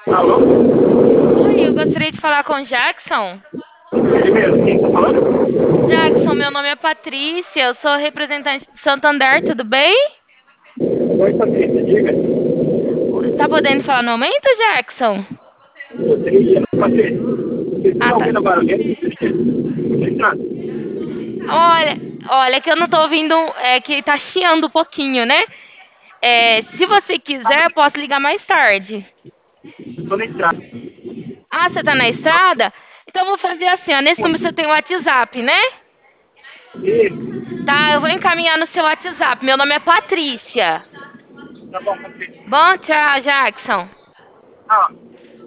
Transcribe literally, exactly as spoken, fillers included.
Alô? Oi, eu gostaria de falar com o Jackson. Ele mesmo, quem tá falando? Jackson, meu nome é Patrícia, eu sou representante de Santander, tudo bem? Oi, Patrícia, diga. Tá podendo falar no momento, Jackson? Patrícia, Patrícia. Vocês Ah, estão tá. ouvindo barulho? Está. Olha, olha que eu não tô ouvindo, é que tá chiando um pouquinho, né? É, se você quiser, eu posso ligar mais tarde. Estou na estrada. Ah, você tá na estrada? Então eu vou fazer assim, ó, nesse número você tem o WhatsApp, né? Isso. Tá, eu vou encaminhar no seu WhatsApp. Meu nome é Patrícia. Tá bom, Patrícia. Bom, tchau, Jackson. Ah,